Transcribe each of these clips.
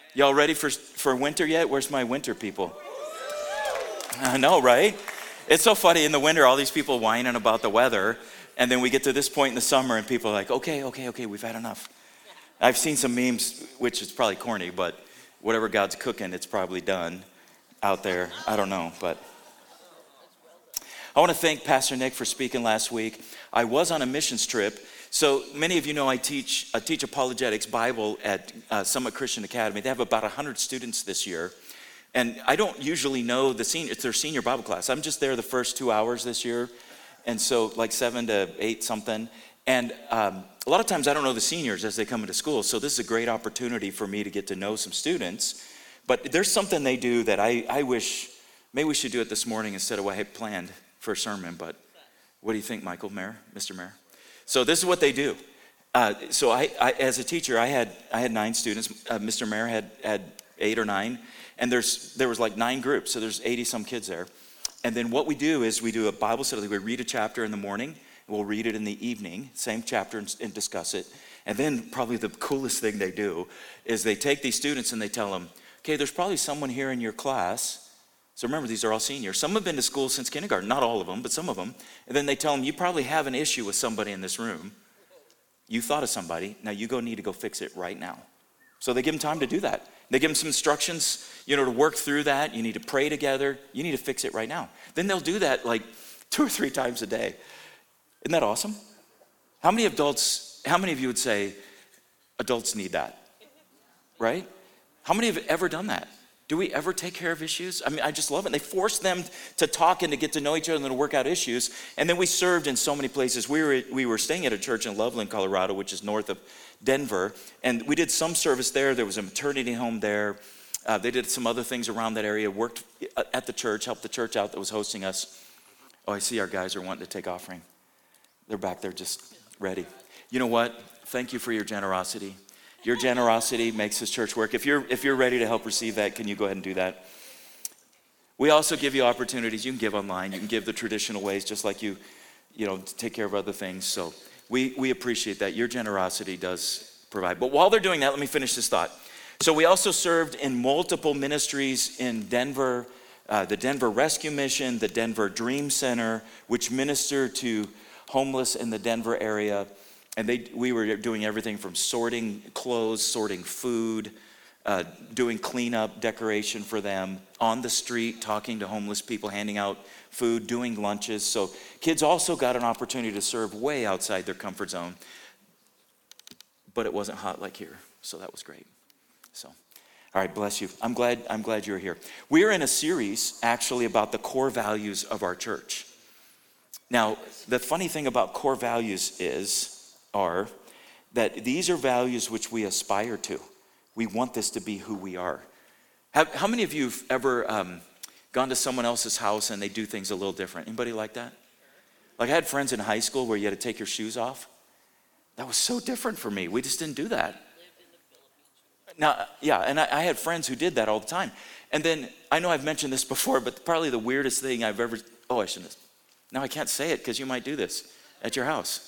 Y'all ready for winter yet? Where's my winter people? I know, right? It's so funny in the winter, all these people whining about the weather, and then we get to this point in the summer and people are like, okay, we've had enough. I've seen some memes, which is probably corny, but whatever God's cooking, it's probably done out there. I don't know, but I want to thank Pastor Nick for speaking last week. I was on a missions trip. So many of you know I teach apologetics Bible at Summit Christian Academy. They have about 100 students this year. And I don't usually know it's their senior Bible class. I'm just there the first 2 hours this year. And so like 7 to 8 something. And a lot of times I don't know the seniors as they come into school. So this is a great opportunity for me to get to know some students. But there's something they do that I wish, maybe we should do it this morning instead of what I had planned for a sermon. But what do you think, Michael, Mayor, Mr. Mayor? So this is what they do. So I as a teacher, I had 9 students. Mr. Mayor had 8 or 9. And there was like 9 groups, so there's 80 some kids there. And then what we do is we do a Bible study. We read a chapter in the morning, and we'll read it in the evening, same chapter, and discuss it. And then probably the coolest thing they do is they take these students and they tell them, okay, there's probably someone here in your class. So remember, these are all seniors. Some have been to school since kindergarten, not all of them, but some of them. And then they tell them, you probably have an issue with somebody in this room. You thought of somebody. Now you need to go fix it right now. So they give them time to do that. They give them some instructions, to work through that. You need to pray together. You need to fix it right now. Then they'll do that like 2 or 3 times a day. Isn't that awesome? How many of you would say adults need that? Right? How many have ever done that? Do we ever take care of issues? I mean, I just love it. They force them to talk and to get to know each other and to work out issues. And then we served in so many places. We were staying at a church in Loveland, Colorado, which is north of Denver. And we did some service there. There was a maternity home there. They did some other things around that area, worked at the church, helped the church out that was hosting us. Oh, I see our guys are wanting to take offering. They're back there just ready. You know what? Thank you for your generosity. Your generosity makes this church work. If you're ready to help receive that, can you go ahead and do that? We also give you opportunities. You can give online. You can give the traditional ways, just like you take care of other things. So we appreciate that. Your generosity does provide. But while they're doing that, let me finish this thought. So we also served in multiple ministries in Denver, the Denver Rescue Mission, the Denver Dream Center, which minister to homeless in the Denver area. And we were doing everything from sorting clothes, sorting food, doing cleanup, decoration for them, on the street, talking to homeless people, handing out food, doing lunches. So kids also got an opportunity to serve way outside their comfort zone. But it wasn't hot like here, so that was great. So, all right, bless you. I'm glad you're here. We're in a series, actually, about the core values of our church. Now, the funny thing about core values are that these are values which we aspire to. We want this to be who we are. How many of you have ever gone to someone else's house and they do things a little different? Anybody like that? Like I had friends in high school where you had to take your shoes off. That was so different for me. We just didn't do that. Now, yeah, and I had friends who did that all the time. And then, I know I've mentioned this before, but probably the weirdest thing I've ever, I shouldn't have. Now I can't say it because you might do this at your house.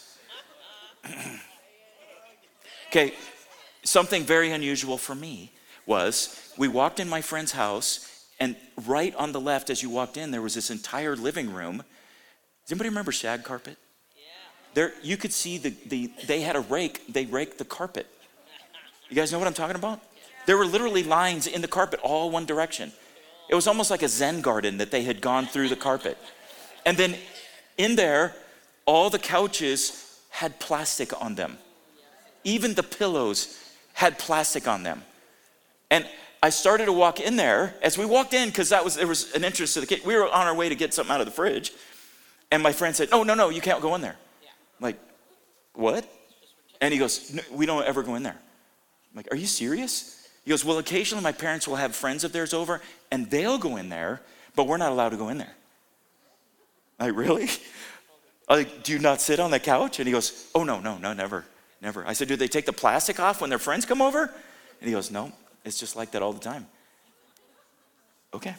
Okay, something very unusual for me was we walked in my friend's house, and right on the left as you walked in, there was this entire living room. Does anybody remember shag carpet? Yeah. There, you could see they had a rake. They raked the carpet. You guys know what I'm talking about? There were literally lines in the carpet, all one direction. It was almost like a Zen garden that they had gone through the carpet. And then in there, all the couches had plastic on them. Even the pillows had plastic on them. And I started to walk in there. As we walked in, because there was an entrance to the kitchen. We were on our way to get something out of the fridge. And my friend said, no, you can't go in there. I'm like, what? And he goes, no, we don't ever go in there. I'm like, are you serious? He goes, well, occasionally my parents will have friends of theirs over, and they'll go in there, but we're not allowed to go in there. I'm like, really? Like, do you not sit on the couch? And he goes, oh, no, never. I said, do they take the plastic off when their friends come over? And he goes, no, it's just like that all the time. Okay.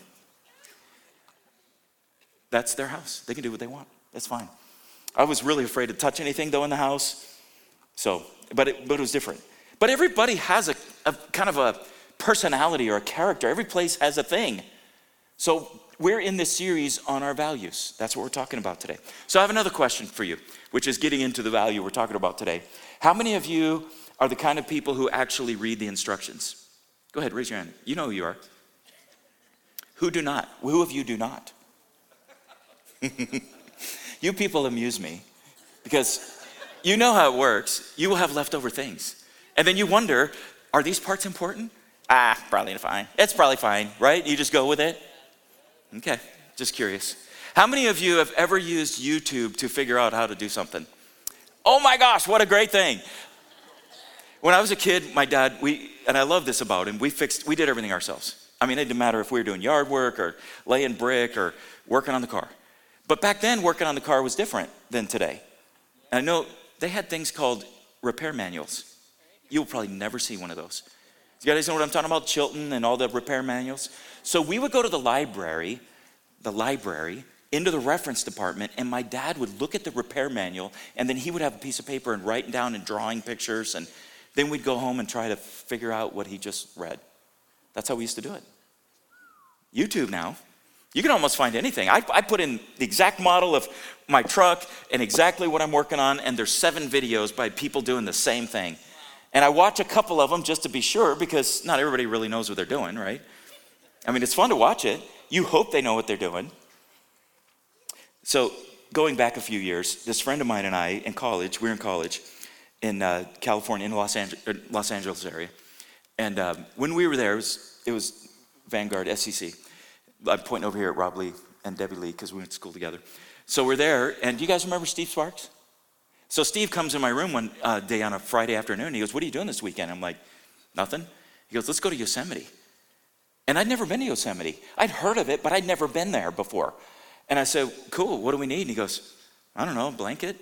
That's their house. They can do what they want. That's fine. I was really afraid to touch anything, though, in the house. So, but it was different. But everybody has a kind of a personality or a character. Every place has a thing. So we're in this series on our values. That's what we're talking about today. So I have another question for you, which is getting into the value we're talking about today. How many of you are the kind of people who actually read the instructions? Go ahead, raise your hand. You know who you are. Who do not? Who of you do not? You people amuse me because you know how it works. You will have leftover things. And then you wonder, are these parts important? Probably fine. It's probably fine, right? You just go with it? Okay, just curious. How many of you have ever used YouTube to figure out how to do something? Oh my gosh, what a great thing. When I was a kid, my dad, and I love this about him, we did everything ourselves. I mean, it didn't matter if we were doing yard work or laying brick or working on the car. But back then, working on the car was different than today. And I know they had things called repair manuals. You'll probably never see one of those. You guys know what I'm talking about? Chilton and all the repair manuals. So we would go to the library, into the reference department, and my dad would look at the repair manual, and then he would have a piece of paper and write down and drawing pictures, and then we'd go home and try to figure out what he just read. That's how we used to do it. YouTube now, you can almost find anything. I put in the exact model of my truck and exactly what I'm working on, and there's 7 videos by people doing the same thing. And I watch a couple of them just to be sure, because not everybody really knows what they're doing, right? I mean, it's fun to watch it. You hope they know what they're doing. So going back a few years, this friend of mine and I we were in college in California, in the Los Angeles area. And when we were there, it was Vanguard, SEC. I'm pointing over here at Rob Lee and Debbie Lee because we went to school together. So we're there, and do you guys remember Steve Sparks? So Steve comes in my room one day on a Friday afternoon. He goes, "What are you doing this weekend?" I'm like, "Nothing." He goes, "Let's go to Yosemite." And I'd never been to Yosemite. I'd heard of it, but I'd never been there before. And I said, "Cool, what do we need?" And he goes, "I don't know, a blanket."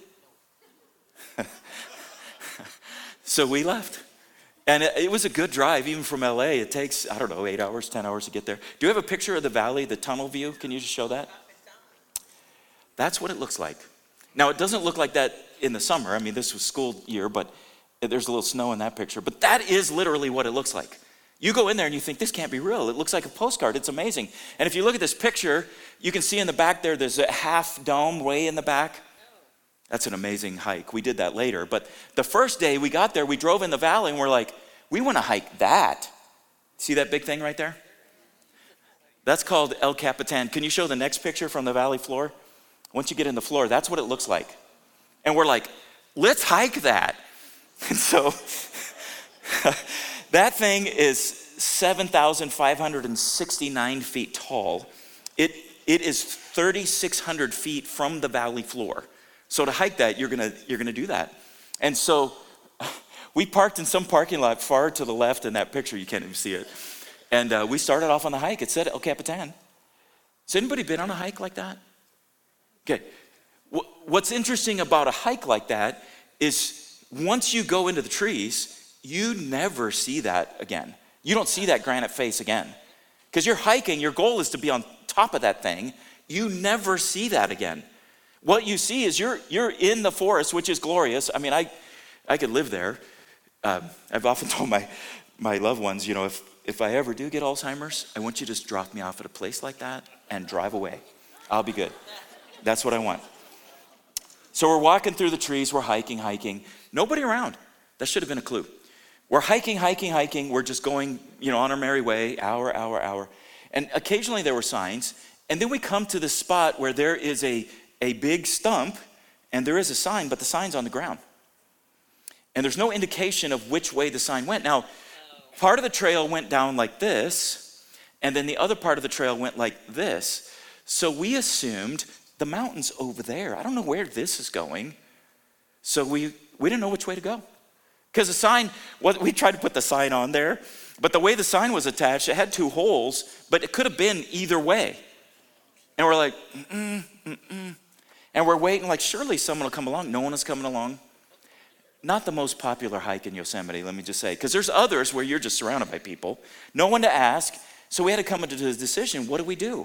So we left. And it was a good drive, even from LA. It takes, 8 hours, 10 hours to get there. Do you have a picture of the valley, the tunnel view? Can you just show that? That's what it looks like. Now, it doesn't look like that in the summer. I mean, this was school year, but there's a little snow in that picture. But that is literally what it looks like. You go in there and you think, this can't be real. It looks like a postcard. It's amazing. And if you look at this picture, you can see in the back there's a half dome way in the back. That's an amazing hike. We did that later. But the first day we got there, we drove in the valley and we're like, we want to hike that. See that big thing right there? That's called El Capitan. Can you show the next picture from the valley floor? Once you get in the floor, that's what it looks like. And we're like, let's hike that. And so that thing is 7,569 feet tall. It is 3,600 feet from the valley floor. So to hike that, you're gonna do that. And so we parked in some parking lot far to the left in that picture. You can't even see it. And we started off on the hike. It said El Capitan. Has anybody been on a hike like that? Okay. What's interesting about a hike like that is once you go into the trees, you never see that again. You don't see that granite face again. Because you're hiking, your goal is to be on top of that thing. You never see that again. What you see is you're in the forest, which is glorious. I mean, I could live there. I've often told my loved ones, if I ever do get Alzheimer's, I want you to just drop me off at a place like that and drive away. I'll be good. That's what I want. So we're walking through the trees, we're hiking. Nobody around. That should have been a clue. We're hiking. We're just going, on our merry way, hour. And occasionally there were signs. And then we come to the spot where there is a big stump, and there is a sign, but the sign's on the ground. And there's no indication of which way the sign went. Now, part of the trail went down like this, and then the other part of the trail went like this. So we assumed the mountain's over there. I don't know where this is going. So we didn't know which way to go. Because the sign, we tried to put the sign on there, but the way the sign was attached, it had 2 holes, but it could have been either way. And we're like, And we're waiting, like, surely someone will come along. No one is coming along. Not the most popular hike in Yosemite, let me just say, because there's others where you're just surrounded by people. No one to ask, so we had to come into the decision, what do we do?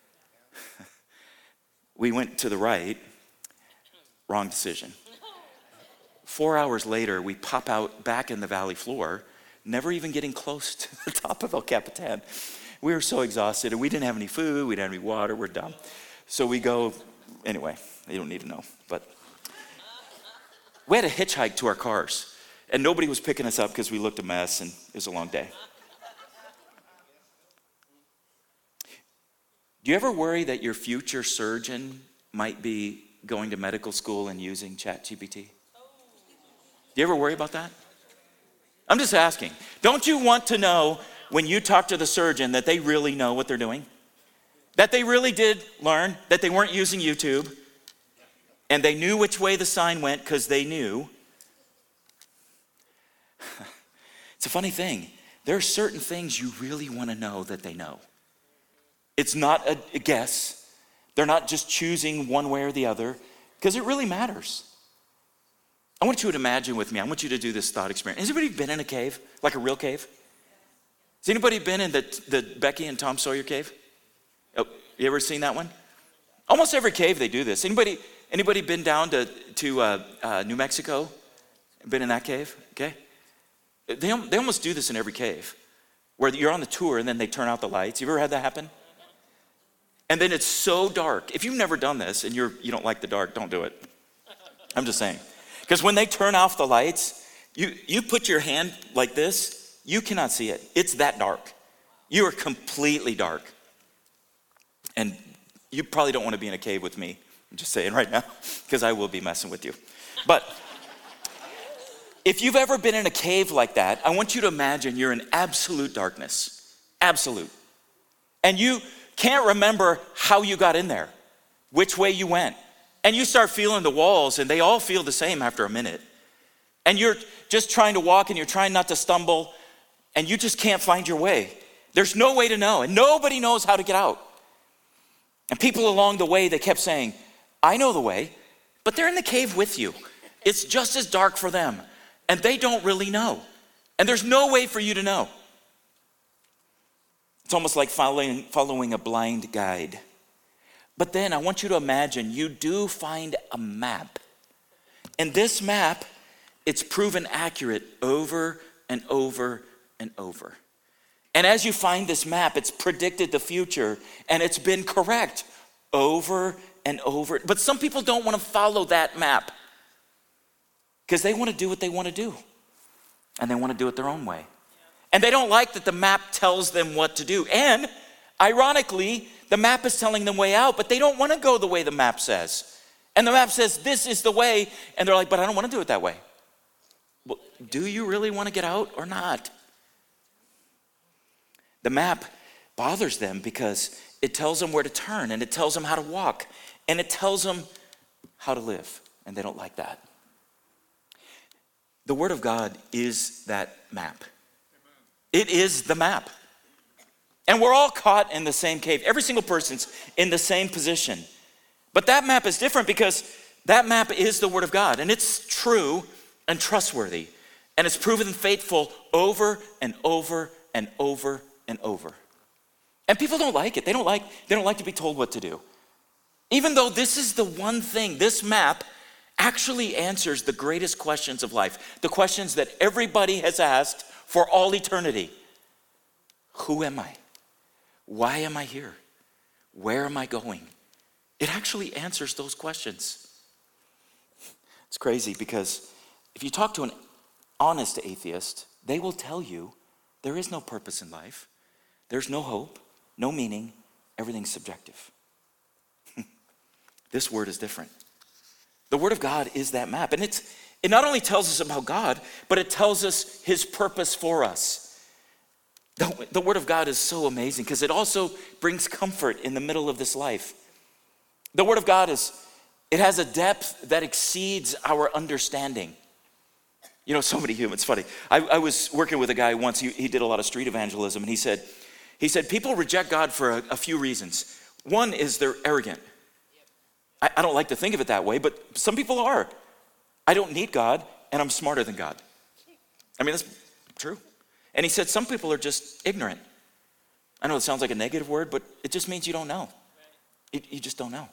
We went to the right. Wrong decision. 4 hours later, we pop out back in the valley floor never even getting close to the top of El Capitan. We were so exhausted, and we didn't have any food, we didn't have any water, we're done. So we go, anyway, you don't need to know, but we had a hitchhike to our cars, and nobody was picking us up because we looked a mess, and it was a long day. Do you ever worry that your future surgeon might be going to medical school and using ChatGPT? Do you ever worry about that? I'm just asking. Don't you want to know when you talk to the surgeon that they really know what they're doing? That they really did learn, that they weren't using YouTube, and they knew which way the sign went because they knew. It's a funny thing. There are certain things you really want to know that they know. It's not a guess. They're not just choosing one way or the other, because it really matters. I want you to imagine with me, I want you to do this thought experiment. Has anybody been in a cave, like a real cave? Has anybody been in the Becky and Tom Sawyer cave? Oh, you ever seen that one? Almost every cave they do this. Anybody been down to New Mexico? Been in that cave? Okay. They almost do this in every cave, where you're on the tour and then they turn out the lights. You ever had that happen? And then it's so dark. If you've never done this and you don't like the dark, don't do it. I'm just saying. Because when they turn off the lights, you put your hand like this, you cannot see it. It's that dark. You are completely dark. And you probably don't want to be in a cave with me. I'm just saying right now, because I will be messing with you. But if you've ever been in a cave like that, I want you to imagine you're in absolute darkness. Absolute. And you can't remember how you got in there, which way you went. And you start feeling the walls, and they all feel the same after a minute. And you're just trying to walk, and you're trying not to stumble, and you just can't find your way. There's no way to know, and nobody knows how to get out. And people along the way, they kept saying, I know the way, but they're in the cave with you. It's just as dark for them, and they don't really know. And there's no way for you to know. It's almost like following a blind guide. But then I want you to imagine you do find a map. And this map, it's proven accurate over and over and over. And as you find this map, it's predicted the future, and it's been correct over and over. But some people don't want to follow that map because they want to do what they want to do, and they want to do it their own way. And they don't like that the map tells them what to do. And ironically, the map is telling them way out, but they don't want to go the way the map says. And the map says, this is the way. And they're like, but I don't want to do it that way. Well, do you really want to get out or not? The map bothers them because it tells them where to turn, and it tells them how to walk, and it tells them how to live. And they don't like that. The Word of God is that map. It is the map. And we're all caught in the same cave. Every single person's in the same position. But that map is different because that map is the Word of God. And it's true and trustworthy. And it's proven faithful over and over and over and over. And people don't like it. They don't like to be told what to do. Even though this is the one thing, this map actually answers the greatest questions of life. The questions that everybody has asked for all eternity. Who am I? Why am I here? Where am I going? It actually answers those questions. It's crazy because if you talk to an honest atheist, they will tell you there is no purpose in life. There's no hope, no meaning. Everything's subjective. This word is different. The Word of God is that map. And it not only tells us about God, but it tells us His purpose for us. The Word of God is so amazing because it also brings comfort in the middle of this life. The Word of God it has a depth that exceeds our understanding. You know, so many humans, it's funny. I was working with a guy once, he did a lot of street evangelism, and he said people reject God for a few reasons. One is they're arrogant. I don't like to think of it that way, but some people are. I don't need God, and I'm smarter than God. I mean, that's true. And he said some people are just ignorant. I know it sounds like a negative word, but it just means you don't know. You just don't know.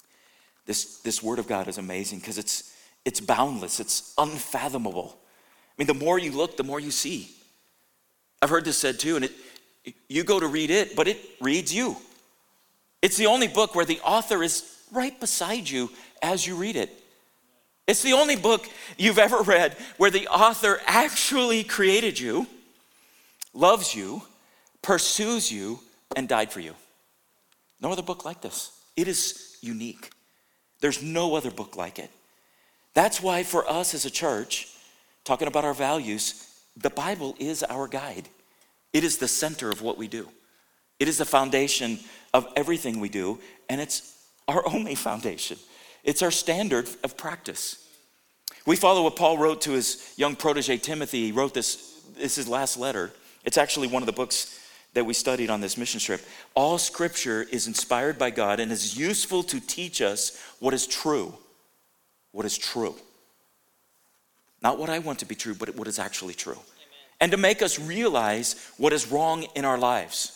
This Word of God is amazing because it's boundless. It's unfathomable. mean, the more you look, the more you see. I've heard this said too, and you go to read it, but it reads you. It's the only book where the author is right beside you as you read it. It's the only book you've ever read where the author actually created you, loves you, pursues you, and died for you. No other book like this. It is unique. There's no other book like it. That's why for us as a church, talking about our values, the Bible is our guide. It is the center of what we do. It is the foundation of everything we do, and it's our only foundation. It's our standard of practice. We follow what Paul wrote to his young protege, Timothy. He wrote this is his last letter. It's actually one of the books that we studied on this mission trip. All scripture is inspired by God and is useful to teach us what is true. What is true. Not what I want to be true, but what is actually true. Amen. And to make us realize what is wrong in our lives.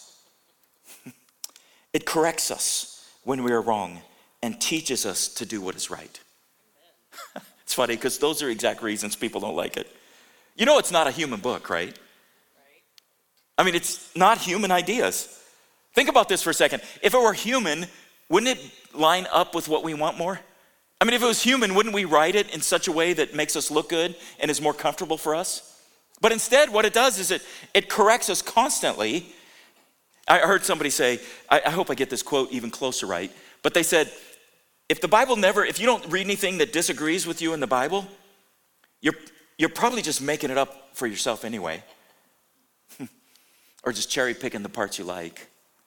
It corrects us when we are wrong and teaches us to do what is right. It's funny because those are exact reasons people don't like it. You know it's not a human book, right? I mean, it's not human ideas. Think about this for a second. If it were human, wouldn't it line up with what we want more? I mean, if it was human, wouldn't we write it in such a way that makes us look good and is more comfortable for us? But instead, what it does is it corrects us constantly. I heard somebody say, I hope I get this quote even closer right, but they said, if you don't read anything that disagrees with you in the Bible, you're probably just making it up for yourself anyway. Or just cherry picking the parts you like.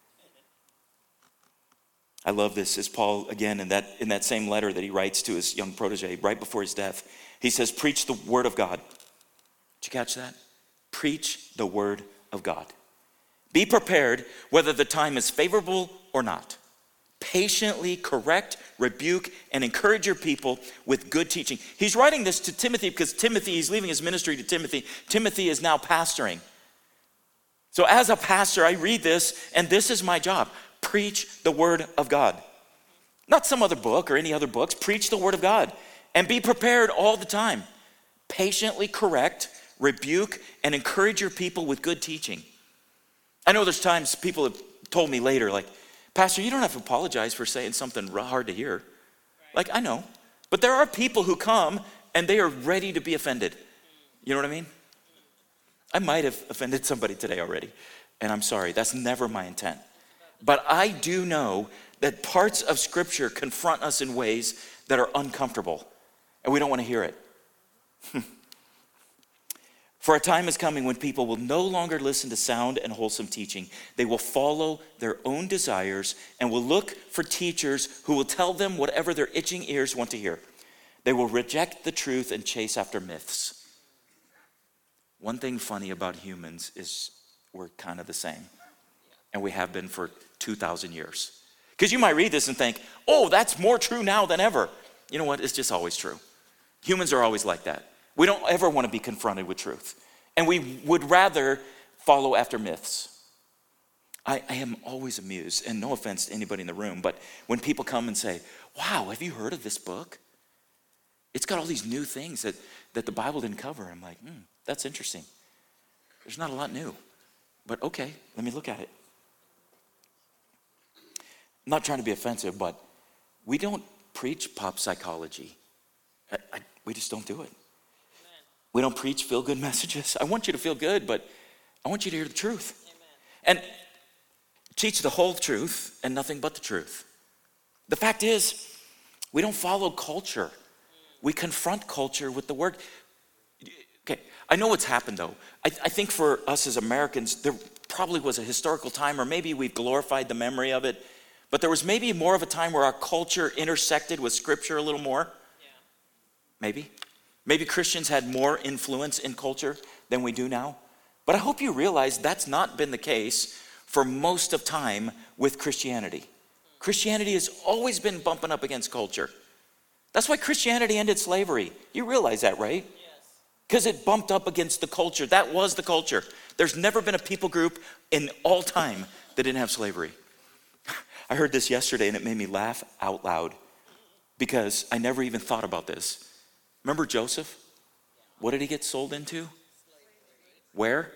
I love this as Paul, again, in that same letter that he writes to his young protege right before his death, he says, preach the word of God. Did you catch that? Preach the word of God. Be prepared whether the time is favorable or not. Patiently correct, rebuke, and encourage your people with good teaching. He's writing this to Timothy because he's leaving his ministry to Timothy. Timothy is now pastoring. So as a pastor, I read this, and this is my job. Preach the word of God. Not some other book or any other books. Preach the word of God. And be prepared all the time. Patiently correct, rebuke, and encourage your people with good teaching. I know there's times people have told me later, like, Pastor, you don't have to apologize for saying something hard to hear. Like, I know. But there are people who come, and they are ready to be offended. You know what I mean? I might have offended somebody today already, and I'm sorry. That's never my intent. But I do know that parts of Scripture confront us in ways that are uncomfortable, and we don't want to hear it. For a time is coming when people will no longer listen to sound and wholesome teaching. They will follow their own desires and will look for teachers who will tell them whatever their itching ears want to hear. They will reject the truth and chase after myths. One thing funny about humans is we're kind of the same. And we have been for 2,000 years. Because you might read this and think, oh, that's more true now than ever. You know what? It's just always true. Humans are always like that. We don't ever want to be confronted with truth. And we would rather follow after myths. I am always amused, and no offense to anybody in the room, but when people come and say, wow, have you heard of this book? It's got all these new things that the Bible didn't cover. I'm like, that's interesting. There's not a lot new. But okay, let me look at it. I'm not trying to be offensive, but we don't preach pop psychology. We just don't do it. We don't preach feel-good messages. I want you to feel good, but I want you to hear the truth. Amen. And teach the whole truth and nothing but the truth. The fact is, we don't follow culture. We confront culture with the word. Okay, I know what's happened though. I think for us as Americans, there probably was a historical time, or maybe we've glorified the memory of it, but there was maybe more of a time where our culture intersected with Scripture a little more. Yeah. Maybe. Maybe Christians had more influence in culture than we do now. But I hope you realize that's not been the case for most of time with Christianity. Christianity has always been bumping up against culture. That's why Christianity ended slavery. You realize that, right? Yes. Because it bumped up against the culture. That was the culture. There's never been a people group in all time that didn't have slavery. I heard this yesterday and it made me laugh out loud because I never even thought about this. Remember Joseph? What did he get sold into? Where?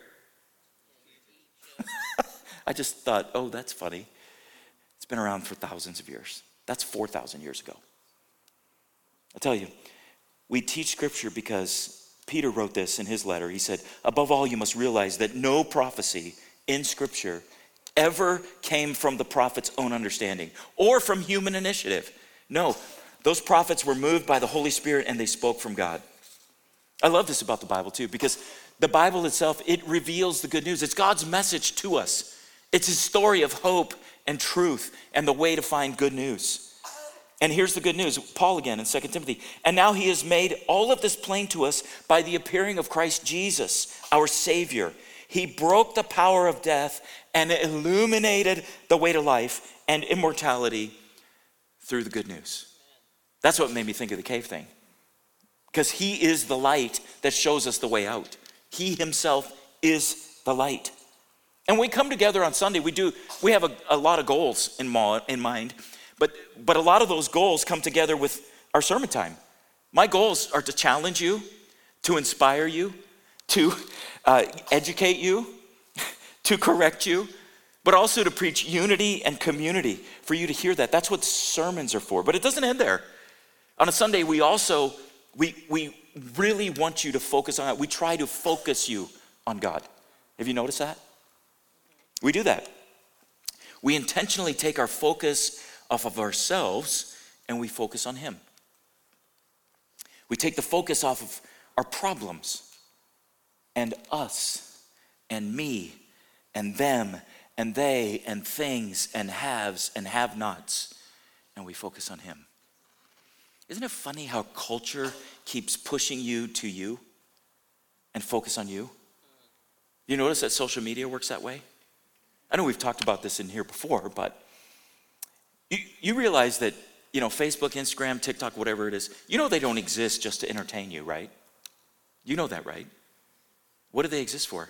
I just thought, oh, that's funny. It's been around for thousands of years. That's 4,000 years ago. I'll tell you, we teach scripture because Peter wrote this in his letter. He said, above all, you must realize that no prophecy in scripture ever came from the prophet's own understanding or from human initiative. No, those prophets were moved by the Holy Spirit and they spoke from God. I love this about the Bible too, because the Bible itself, it reveals the good news. It's God's message to us. It's his story of hope and truth and the way to find good news. And here's the good news. Paul again in 2 Timothy. And now he has made all of this plain to us by the appearing of Christ Jesus, our Savior. He broke the power of death and illuminated the way to life and immortality through the good news. That's what made me think of the cave thing. Because he is the light that shows us the way out. He himself is the light. And when we come together on Sunday, we have a lot of goals in mind. But a lot of those goals come together with our sermon time. My goals are to challenge you, to inspire you, to educate you, to correct you, but also to preach unity and community, for you to hear that. That's what sermons are for. But it doesn't end there. On a Sunday, we really want you to focus on that. We try to focus you on God. Have you noticed that? We do that. We intentionally take our focus off of ourselves and we focus on him. We take the focus off of our problems and us and me and them and they and things and haves and have-nots, and we focus on him. Isn't it funny how culture keeps pushing you to you and focus on you? You notice that social media works that way? I know we've talked about this in here before, but you realize that, Facebook, Instagram, TikTok, whatever it is, they don't exist just to entertain you, right? You know that, right? What do they exist for?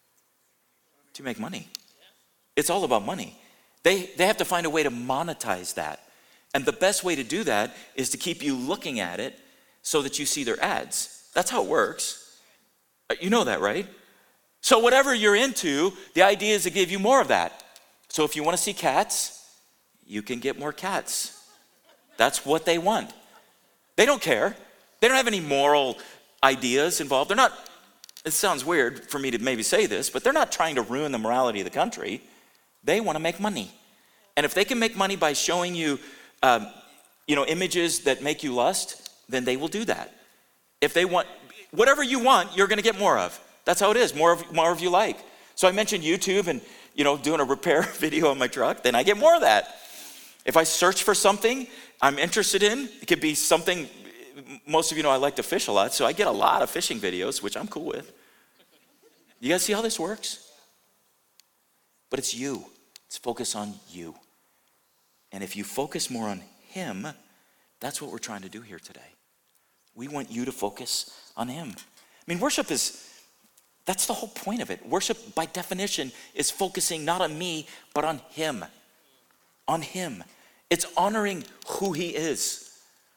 To make money. It's all about money. They have to find a way to monetize that. And the best way to do that is to keep you looking at it so that you see their ads. That's how it works. You know that, right? So whatever you're into, the idea is to give you more of that. So if you want to see cats, you can get more cats. That's what they want. They don't care. They don't have any moral ideas involved. They're not, it sounds weird for me to maybe say this, but they're not trying to ruin the morality of the country. They want to make money. And if they can make money by showing you, images that make you lust, then they will do that. If they want, whatever you want, you're going to get more of. That's how it is, more of you like. So I mentioned YouTube and, doing a repair video on my truck, then I get more of that. If I search for something I'm interested in, it could be something, most of you know I like to fish a lot, so I get a lot of fishing videos, which I'm cool with. You guys see how this works? But it's you. It's focus on you. And if you focus more on him, that's what we're trying to do here today. We want you to focus on him. I mean, that's the whole point of it. Worship, by definition, is focusing not on me, but on him. On him. It's honoring who he is.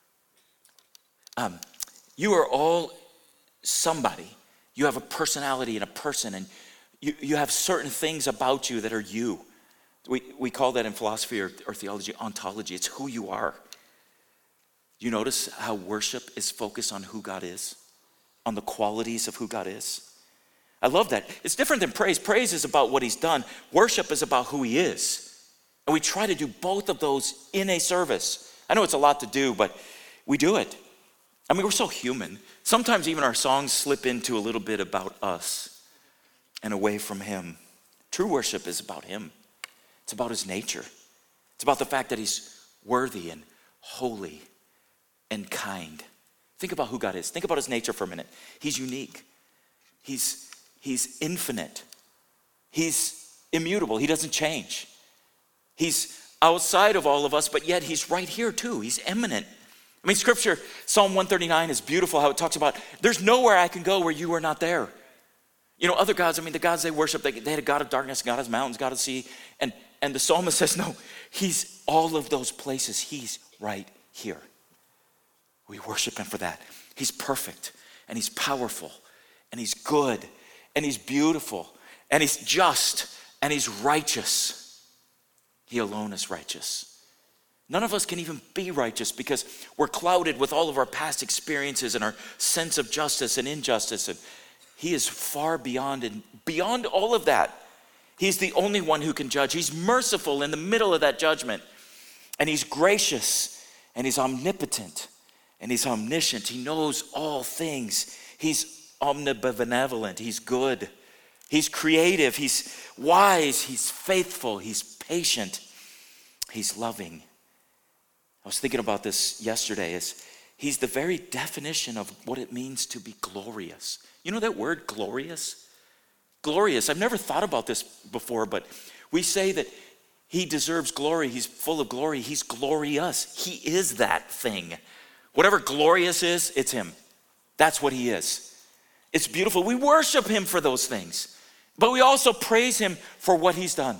You are all somebody. You have a personality and a person, and you have certain things about you that are you. We call that in philosophy or theology ontology. It's who you are. You notice how worship is focused on who God is, on the qualities of who God is. I love that. It's different than praise. Praise is about what he's done. Worship is about who he is. And we try to do both of those in a service. I know it's a lot to do, but we do it. I mean, we're so human. Sometimes even our songs slip into a little bit about us and away from him. True worship is about him. It's about his nature. It's about the fact that he's worthy and holy and kind. Think about who God is. Think about his nature for a minute. He's unique. He's infinite. He's immutable. He doesn't change. He's outside of all of us, but yet he's right here too. He's immanent. I mean, scripture, Psalm 139 is beautiful how it talks about, there's nowhere I can go where you are not there. Other gods, the gods they worship, they had a God of darkness, God of mountains, God of sea. And the psalmist says, no, he's all of those places. He's right here. We worship him for that. He's perfect. and he's powerful, and he's good, and he's beautiful, and he's just, and he's righteous. He alone is righteous. None of us can even be righteous because we're clouded with all of our past experiences and our sense of justice and injustice. And he is far beyond and beyond all of that. He's the only one who can judge. He's merciful in the middle of that judgment. And he's gracious, and he's omnipotent, and he's omniscient. He knows all things. He's omnibenevolent. He's good. He's creative. He's wise. He's faithful. He's patient. He's loving. I was thinking about this yesterday. He's the very definition of what it means to be glorious. You know that word, glorious? Glorious. I've never thought about this before, but we say that he deserves glory. He's full of glory. He's glorious. He is that thing. Whatever glorious is, it's him. That's what he is. It's beautiful. We worship him for those things, but we also praise him for what he's done.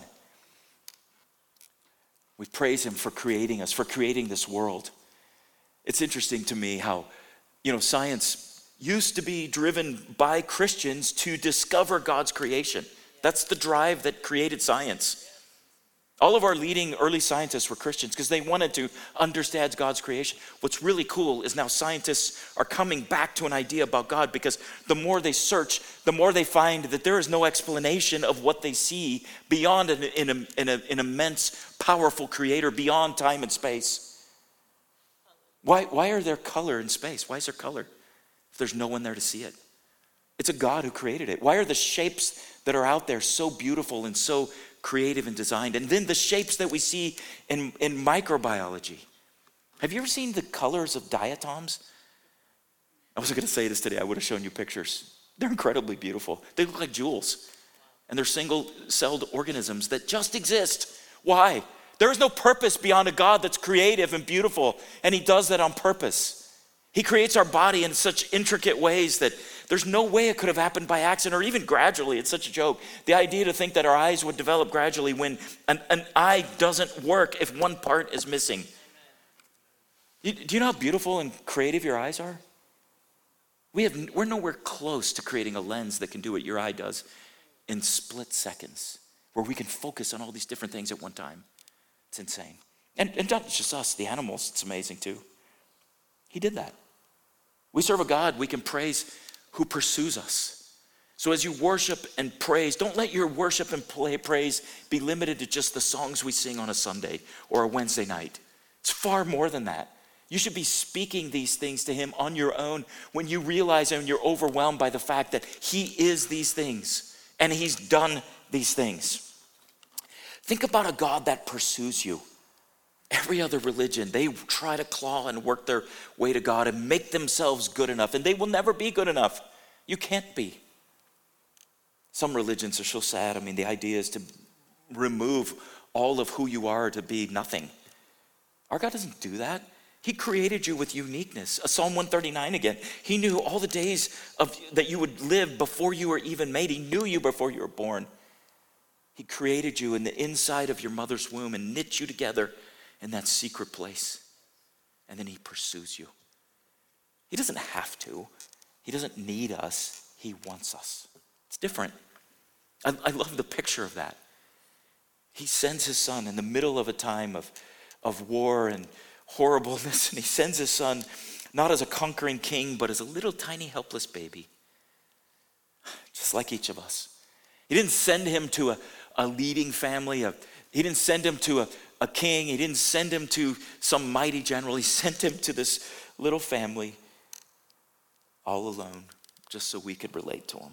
We praise him for creating us, for creating this world. It's interesting to me how, science used to be driven by Christians to discover God's creation. That's the drive that created science. All of our leading early scientists were Christians because they wanted to understand God's creation. What's really cool is now scientists are coming back to an idea about God because the more they search, the more they find that there is no explanation of what they see beyond an immense, powerful creator, beyond time and space. Why are there color in space? Why is there color if there's no one there to see it? It's a God who created it. Why are the shapes that are out there so beautiful and so creative and designed? And then the shapes that we see in microbiology. Have you ever seen the colors of diatoms? I wasn't going to say this today. I would have shown you pictures. They're incredibly beautiful. They look like jewels. And they're single-celled organisms that just exist. Why? There is no purpose beyond a God that's creative and beautiful, and he does that on purpose. He creates our body in such intricate ways that there's no way it could have happened by accident or even gradually. It's such a joke. The idea to think that our eyes would develop gradually when an eye doesn't work if one part is missing. Do you know how beautiful and creative your eyes are? We're nowhere close to creating a lens that can do what your eye does in split seconds, where we can focus on all these different things at one time. It's insane. And not just us, the animals, it's amazing too. He did that. We serve a God we can praise who pursues us. So as you worship and praise, don't let your worship and praise be limited to just the songs we sing on a Sunday or a Wednesday night. It's far more than that. You should be speaking these things to him on your own when you realize and you're overwhelmed by the fact that he is these things and he's done these things. Think about a God that pursues you. Every other religion, they try to claw and work their way to God and make themselves good enough, and they will never be good enough. You can't be. Some religions are so sad. The idea is to remove all of who you are to be nothing. Our God doesn't do that. He created you with uniqueness. Psalm 139 again. He knew all the days that you would live before you were even made. He knew you before you were born. He created you in the inside of your mother's womb and knit you together in that secret place. And then he pursues you. He doesn't have to. He doesn't need us. He wants us. It's different. I love the picture of that. He sends his son in the middle of a time of war and horribleness, and he sends his son not as a conquering king, but as a little tiny helpless baby, just like each of us. He didn't send him to a leading family. He didn't send him to a king. He didn't send him to some mighty general. He sent him to this little family all alone, just so we could relate to him.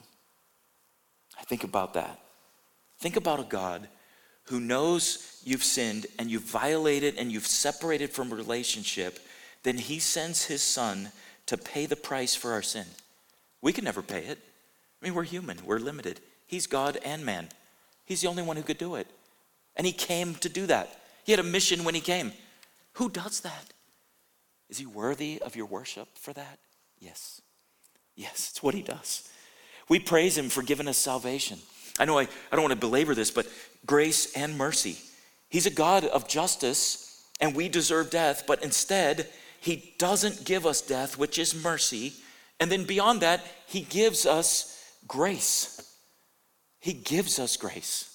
I think about that. Think about a God who knows you've sinned and you've violated and you've separated from a relationship. Then he sends his son to pay the price for our sin. We can never pay it. We're human. We're limited. He's God and man. He's the only one who could do it. And he came to do that. He had a mission when he came. Who does that? Is he worthy of your worship for that? Yes. Yes, it's what he does. We praise him for giving us salvation. I know I don't want to belabor this, but grace and mercy. He's a God of justice, and we deserve death, but instead, he doesn't give us death, which is mercy. And then beyond that, he gives us grace. He gives us grace.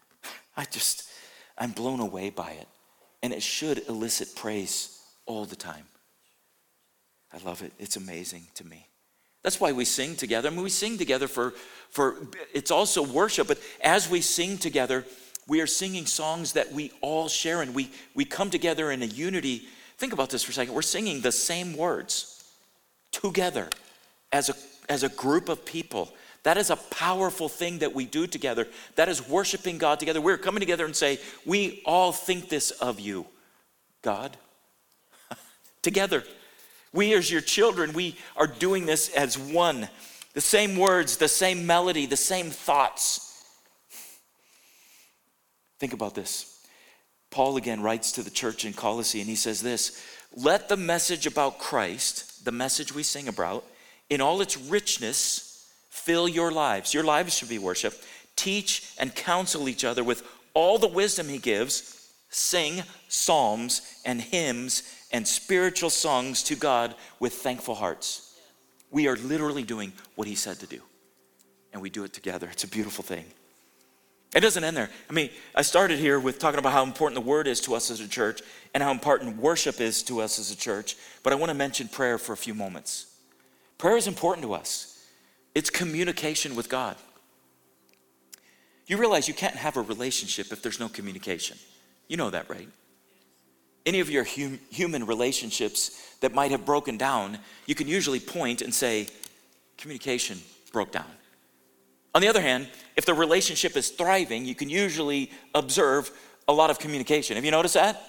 I'm blown away by it. And it should elicit praise all the time. I love it. It's amazing to me. That's why we sing together. I mean, we sing together for it's also worship, but as we sing together, we are singing songs that we all share, and we come together in a unity. Think about this for a second. We're singing the same words together as a group of people. That is a powerful thing that we do together. That is worshiping God together. We're coming together and say, we all think this of you, God. Together. We as your children, we are doing this as one. The same words, the same melody, the same thoughts. Think about this. Paul again writes to the church in Colossae, and he says this: let the message about Christ, the message we sing about, in all its richness, fill your lives. Your lives should be worship. Teach and counsel each other with all the wisdom he gives. Sing psalms and hymns and spiritual songs to God with thankful hearts. We are literally doing what he said to do. And we do it together. It's a beautiful thing. It doesn't end there. I mean, I started here with talking about how important the word is to us as a church and how important worship is to us as a church. But I want to mention prayer for a few moments. Prayer is important to us. It's communication with God. You realize you can't have a relationship if there's no communication. You know that, right? Any of your human relationships that might have broken down, you can usually point and say, communication broke down. On the other hand, if the relationship is thriving, you can usually observe a lot of communication. Have you noticed that?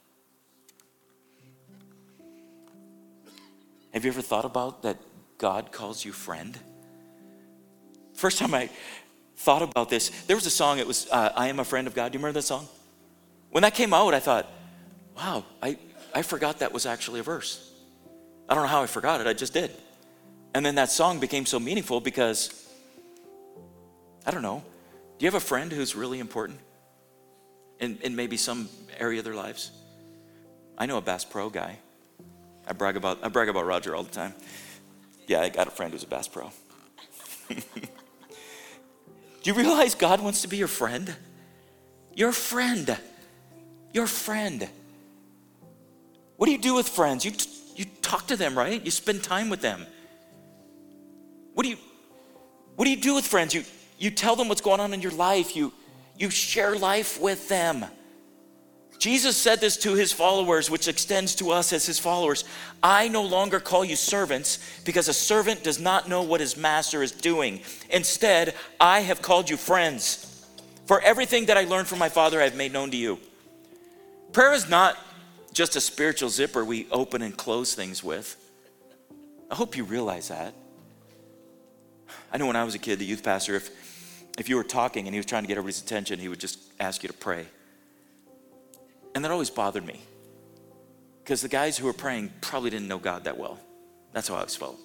Have you ever thought about that God calls you friend? First time I thought about this, there was a song, it was I Am a Friend of God. Do you remember that song? When that came out, I thought, wow, I forgot that was actually a verse. I don't know how I forgot it, I just did. And then that song became so meaningful because, I don't know, do you have a friend who's really important in maybe some area of their lives? I know a Bass Pro guy. I brag about Roger all the time. Yeah, I got a friend who's a Bass Pro. Do you realize God wants to be your friend? Your friend. Your friend. What do you do with friends? You talk to them, right? You spend time with them. What do you do with friends? You tell them what's going on in your life. You share life with them. Jesus said this to his followers, which extends to us as his followers. I no longer call you servants because a servant does not know what his master is doing. Instead, I have called you friends. For everything that I learned from my Father, I have made known to you. Prayer is not just a spiritual zipper we open and close things with. I hope you realize that. I know when I was a kid, the youth pastor, if you were talking and he was trying to get everybody's attention, he would just ask you to pray. And that always bothered me because the guys who were praying probably didn't know God that well. That's how I always felt.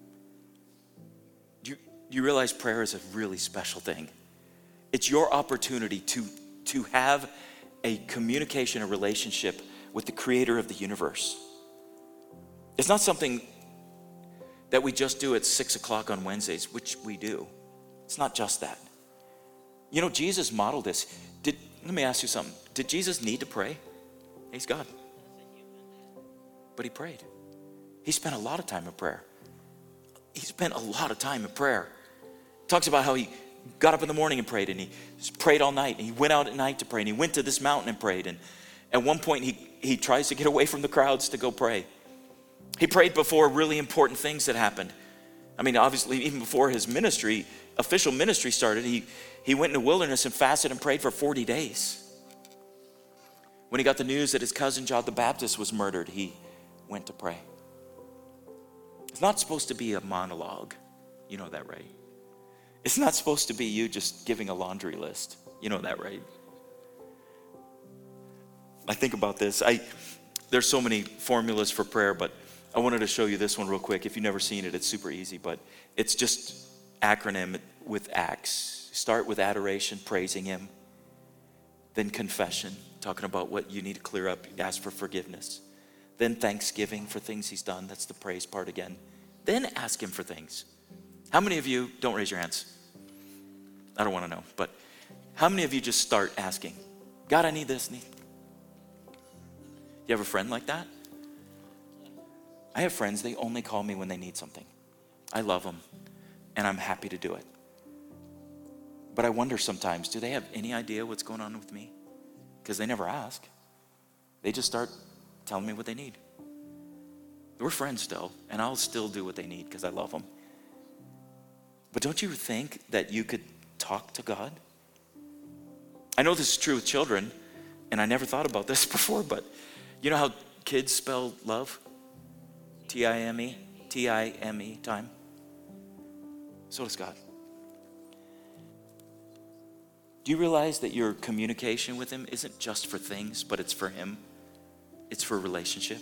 Do you realize prayer is a really special thing? It's your opportunity to have a communication, a relationship with the creator of the universe. It's not something that we just do at 6 o'clock on Wednesdays, which we do. It's not just that. You know, Jesus modeled this. Let me ask you something. Did Jesus need to pray? He's God. But he prayed. He spent a lot of time in prayer. He spent a lot of time in prayer. Talks about how he got up in the morning and prayed, and he prayed all night, and he went out at night to pray, and he went to this mountain and prayed, and at one point he tries to get away from the crowds to go pray. He prayed before really important things that happened. I mean, obviously, even before his ministry, official ministry started, he went in the wilderness and fasted and prayed for 40 days. When he got the news that his cousin John the Baptist was murdered, he went to pray. It's not supposed to be a monologue. You know that, right? It's not supposed to be you just giving a laundry list. You know that, right? I think about this. There's so many formulas for prayer, but I wanted to show you this one real quick. If you've never seen it, it's super easy, but it's just acronym with ACTS. Start with adoration, praising him. Then confession, talking about what you need to clear up, ask for forgiveness. Then thanksgiving for things he's done. That's the praise part again. Then ask him for things. How many of you, don't raise your hands. I don't want to know, but how many of you just start asking, God, I need this. You have a friend like that? I have friends, they only call me when they need something. I love them, and I'm happy to do it. But I wonder sometimes, do they have any idea what's going on with me? Because they never ask. They just start telling me what they need. We're friends still, and I'll still do what they need because I love them. But don't you think that you could talk to God? I know this is true with children, and I never thought about this before, but you know how kids spell love? T-I-M-E, T-I-M-E, time. So does God. Do you realize that your communication with him isn't just for things, but it's for him? It's for a relationship.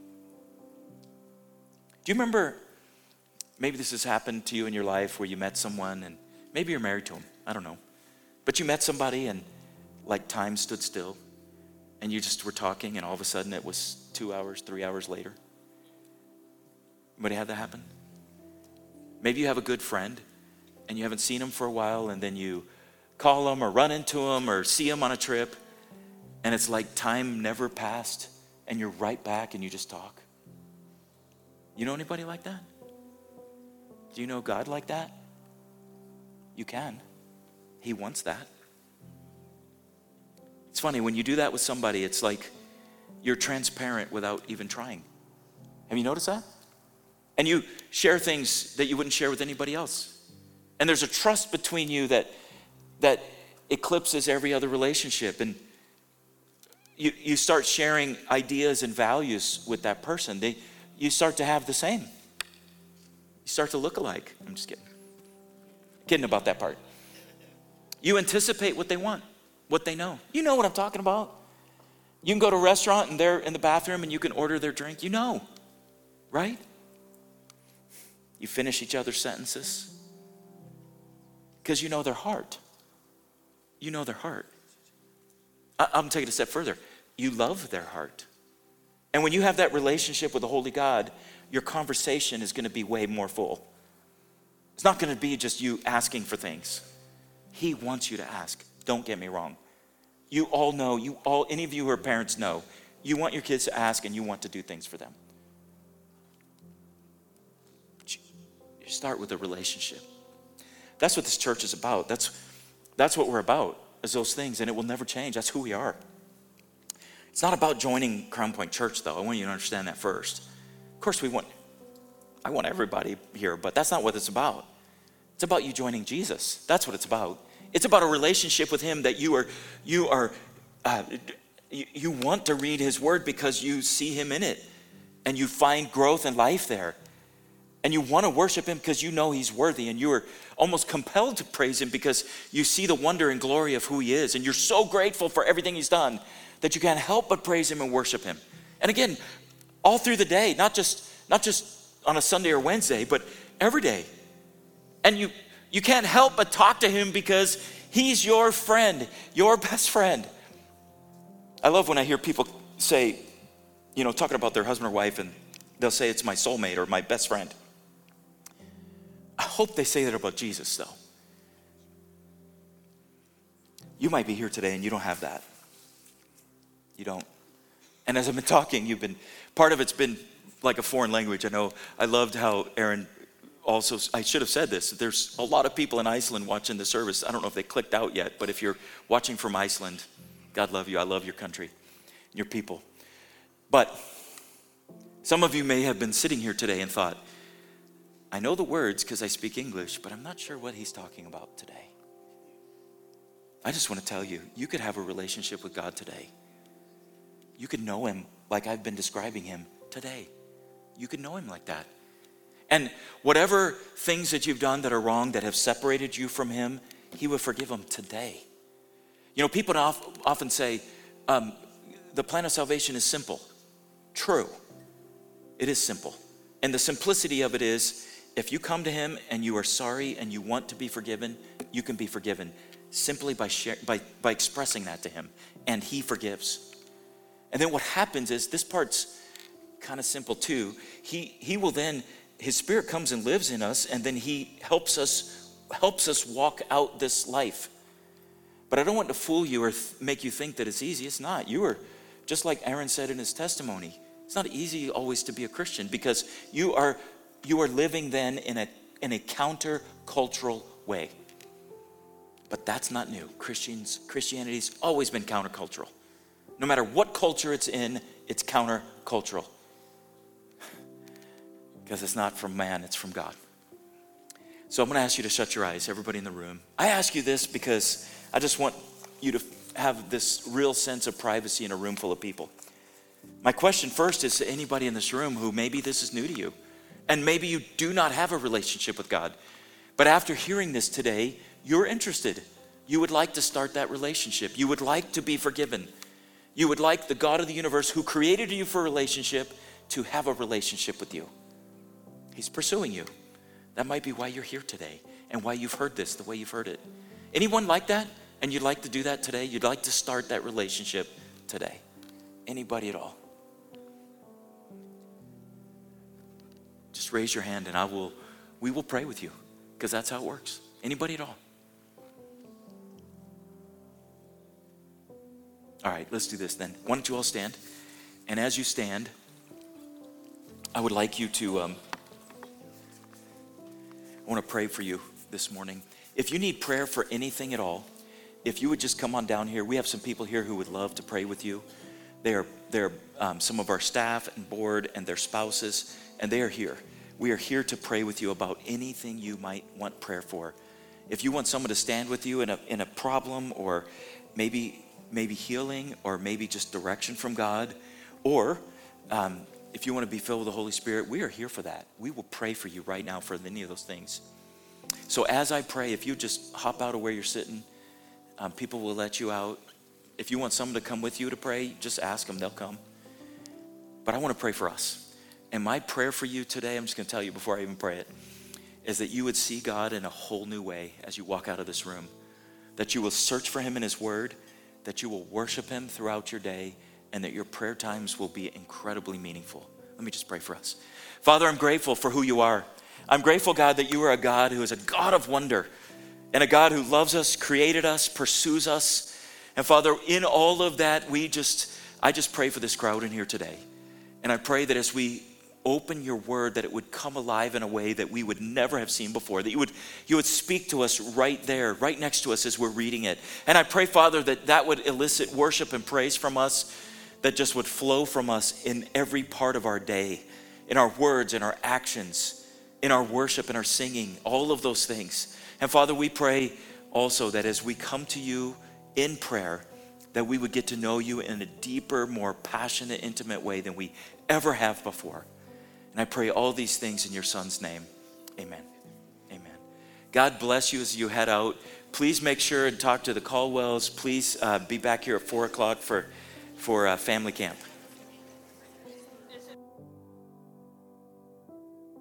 Do you remember, maybe this has happened to you in your life where you met someone and maybe you're married to him, I don't know. But you met somebody and like time stood still and you just were talking and all of a sudden it was 2 hours, 3 hours later. Anybody had that happen? Maybe you have a good friend and you haven't seen him for a while and then you call him or run into him or see him on a trip and it's like time never passed and you're right back and you just talk. You know anybody like that? Do you know God like that? You can. He wants that. It's funny, when you do that with somebody, it's like you're transparent without even trying. Have you noticed that? And you share things that you wouldn't share with anybody else. And there's a trust between you that eclipses every other relationship. And you start sharing ideas and values with that person. You start to have the same. You start to look alike. I'm just kidding about that part. You anticipate what they want, what they know. You know what I'm talking about. You can go to a restaurant and they're in the bathroom and you can order their drink. You know, right? You finish each other's sentences because you know their heart. You know their heart. I'm going to take it a step further. You love their heart. And when you have that relationship with the Holy God, your conversation is going to be way more full. It's not going to be just you asking for things. He wants you to ask. Don't get me wrong. You all know, any of you who are parents know, you want your kids to ask and you want to do things for them. You start with a relationship. That's what this church is about. That's what we're about, is those things, and it will never change. That's who we are. It's not about joining Crown Point Church, though. I want you to understand that first. Of course, I want everybody here, but that's not what it's about. It's about you joining Jesus. That's what it's about. It's about a relationship with him that you want to read his word because you see him in it, and you find growth and life there. And you want to worship him because you know he's worthy, and you are almost compelled to praise him because you see the wonder and glory of who he is, and you're so grateful for everything he's done that you can't help but praise him and worship him. And again, all through the day, not just on a Sunday or Wednesday, but every day. And you can't help but talk to him because he's your friend, your best friend. I love when I hear people say, talking about their husband or wife, and they'll say it's my soulmate or my best friend. I hope they say that about Jesus, though. You might be here today and you don't have that. You don't. And as I've been talking, part of it's been like a foreign language. I know I loved how Aaron also, I should have said this, there's a lot of people in Iceland watching the service. I don't know if they clicked out yet, but if you're watching from Iceland, God love you. I love your country, your people. But some of you may have been sitting here today and thought, I know the words because I speak English, but I'm not sure what he's talking about today. I just want to tell you, you could have a relationship with God today. You could know him like I've been describing him today. You could know him like that. And whatever things that you've done that are wrong, that have separated you from him, he will forgive them today. People often say, the plan of salvation is simple. True. It is simple. And the simplicity of it is, if you come to him and you are sorry and you want to be forgiven, you can be forgiven simply by expressing that to him. And he forgives. And then what happens is, this part's kind of simple too. He will then his Spirit comes and lives in us, and then he helps us walk out this life. But I don't want to fool you or make you think that it's easy. It's not. You are, just like Aaron said in his testimony, it's not easy always to be a Christian, because you are living then in a counter-cultural way. But that's not new. Christianity's always been countercultural. No matter what culture it's in, it's countercultural. Because it's not from man, it's from God. So I'm going to ask you to shut your eyes, everybody in the room. I ask you this because I just want you to have this real sense of privacy in a room full of people. My question first is to anybody in this room who maybe this is new to you, and maybe you do not have a relationship with God. But after hearing this today, you're interested. You would like to start that relationship. You would like to be forgiven. You would like the God of the universe, who created you for a relationship, to have a relationship with you. He's pursuing you. That might be why you're here today and why you've heard this the way you've heard it. Anyone like that? And you'd like to do that today? You'd like to start that relationship today? Anybody at all? Just raise your hand and we will pray with you, because that's how it works. Anybody at all? All right, let's do this then. Why don't you all stand? And as you stand, I would like you to, I want to pray for you this morning. If you need prayer for anything at all, if you would just come on down here. We have some people here who would love to pray with you. They're some of our staff and board and their spouses, and they are here. We are here to pray with you about anything you might want prayer for. If you want someone to stand with you in a problem, or maybe healing, or maybe just direction from God, or if you want to be filled with the Holy Spirit, we are here for that. We will pray for you right now for any of those things. So as I pray, if you just hop out of where you're sitting, people will let you out. If you want someone to come with you to pray, just ask them, they'll come. But I want to pray for us. And my prayer for you today, I'm just going to tell you before I even pray it, is that you would see God in a whole new way as you walk out of this room. That you will search for him in his word, that you will worship him throughout your day, and that your prayer times will be incredibly meaningful. Let me just pray for us. Father, I'm grateful for who you are. I'm grateful, God, that you are a God who is a God of wonder, and a God who loves us, created us, pursues us. And Father, in all of that, I just pray for this crowd in here today. And I pray that as we open your word, that it would come alive in a way that we would never have seen before, that you would speak to us right there, right next to us as we're reading it. And I pray, Father, that would elicit worship and praise from us, that just would flow from us in every part of our day, in our words, in our actions, in our worship, in our singing, all of those things. And Father, we pray also that as we come to you in prayer, that we would get to know you in a deeper, more passionate, intimate way than we ever have before. And I pray all these things in your Son's name. Amen. Amen. God bless you as you head out. Please make sure and talk to the Caldwells. Please be back here at 4 o'clock for family camp.